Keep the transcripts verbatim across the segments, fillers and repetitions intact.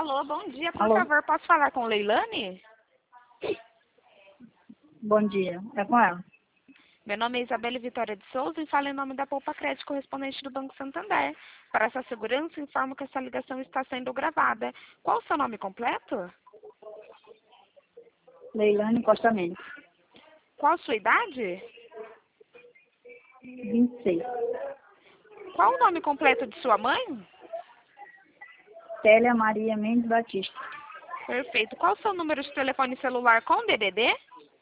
Alô, bom dia. Por Alô, favor, posso falar com Leilane? bom dia. É com ela. Meu nome é Isabelle Vitória de Souza e falo em nome da Poupa Crédito correspondente do Banco Santander. Para essa segurança, informo que essa ligação está sendo gravada. Qual o seu nome completo? Leilane Costa Mendes, Qual a sua idade? vinte e seis. Qual o nome completo de sua mãe? Célia Maria Mendes Batista. Perfeito. Qual o seu número de telefone celular com D D D?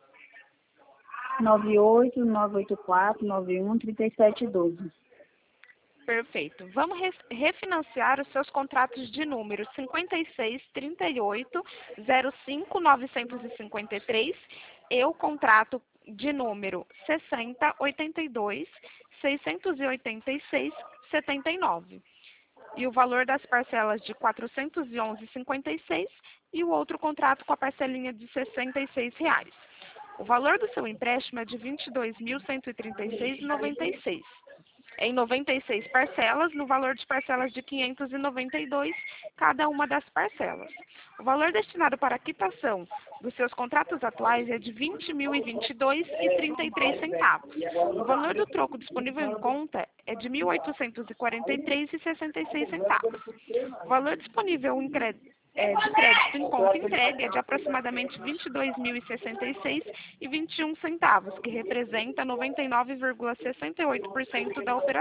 nove oito nove oito quatro nove um três sete um dois. Perfeito. Vamos re- refinanciar os seus contratos de número cinquenta e seis, trinta e oito, zero cinco, novecentos e cinquenta e três e o contrato de número sessenta, oitenta e dois, seiscentos e oitenta e seis, setenta e nove. E o valor das parcelas de quatrocentos e onze vírgula cinquenta e seis e o outro contrato com a parcelinha de sessenta e seis reais. O valor do seu empréstimo é de vinte e dois mil, cento e trinta e seis reais e noventa e seis centavos. Em noventa e seis parcelas, no valor de parcelas de quinhentos e noventa e dois reais cada uma das parcelas. O valor destinado para a quitação dos seus contratos atuais é de vinte mil e vinte e dois reais e trinta e três centavos. O valor do troco disponível em conta é de mil oitocentos e quarenta e três reais e sessenta e seis centavos. O valor disponível em crédito é, de crédito em conta entregue é de aproximadamente vinte e dois mil e sessenta e seis reais e vinte e um centavos, que representa noventa e nove vírgula sessenta e oito por cento da operação.